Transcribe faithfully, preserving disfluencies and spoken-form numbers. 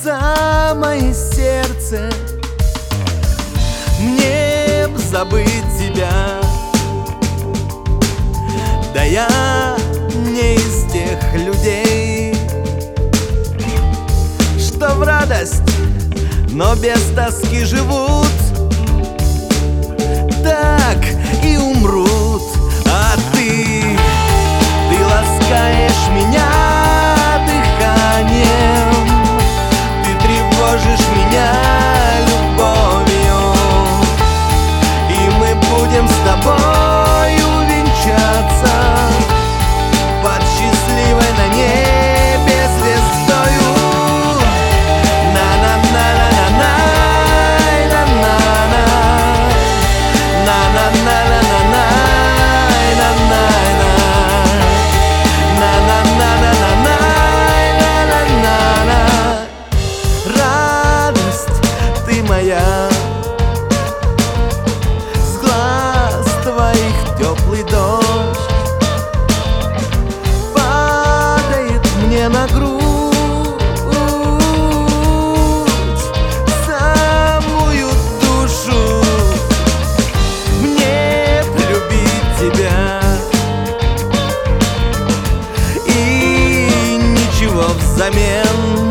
самое сердце. Мне б забыть тебя, да я не из тех людей, что в радость, но без тоски живут, так и умрут. А ты, ты ласкаешь меня дыханием, ты тревожишь меня любовью, и мы будем с тобою венчаться под счастливой на небе звездою. Радость, ты моя, с глаз твоих теплый дождь падает мне на грудь, самую душу. Мне б любить тебя и ничего взамен.